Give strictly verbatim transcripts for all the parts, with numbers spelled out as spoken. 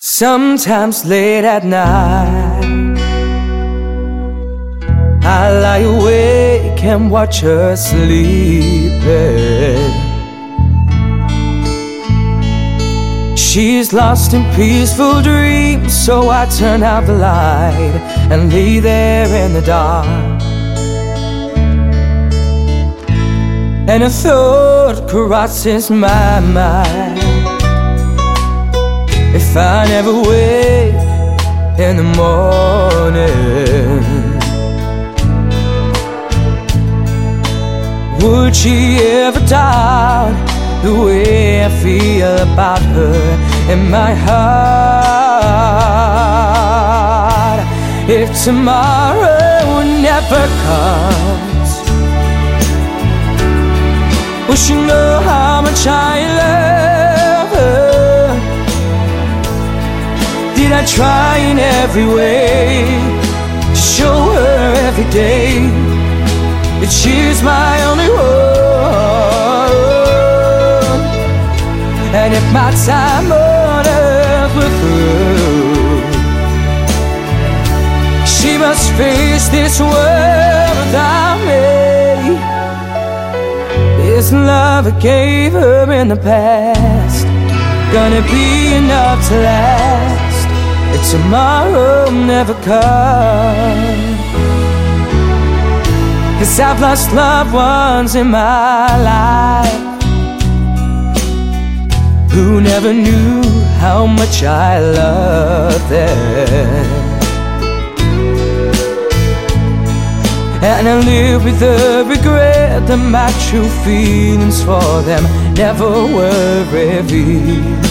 Sometimes late at night I lie awake and watch her sleeping. She's lost in peaceful dreams, so I turn out the light and lay there in the dark. And a thought crosses my mind: if I never wake in the morning, would she ever doubt the way I feel about her in my heart? If tomorrow never comes, will she know how much I love her? Did I try in every way to show her every day that she's my only one? And if my time on earth were through, she must face this world without me. This love I gave her in the past gonna be enough to last if tomorrow never comes? 'Cause I've lost loved ones in my life who never knew how much I loved them. And I live with the regret that my true feelings for them never were revealed.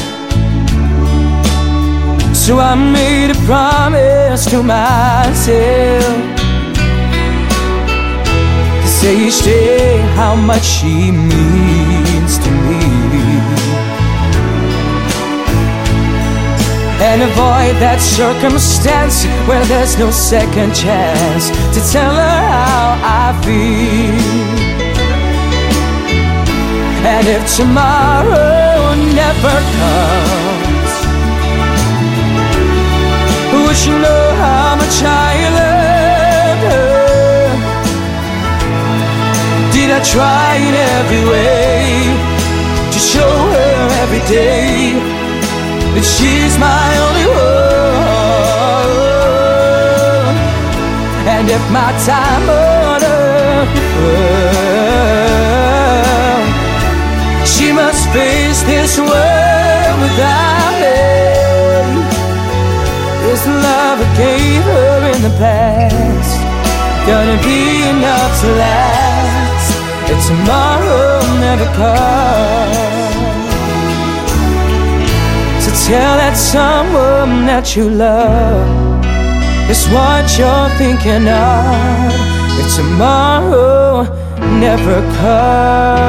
So I made a promise to myself to say each day how much she means to me, and avoid that circumstance where there's no second chance to tell her how I feel. And if tomorrow never comes, would she know how much I love her? Did I try in every way to show her every day that she's my only one? And if my time on earth were, she must face this world without me. This love I gave her in the past gonna be enough to last if tomorrow never comes. So tell that someone that you love it's what you're thinking of if tomorrow never comes.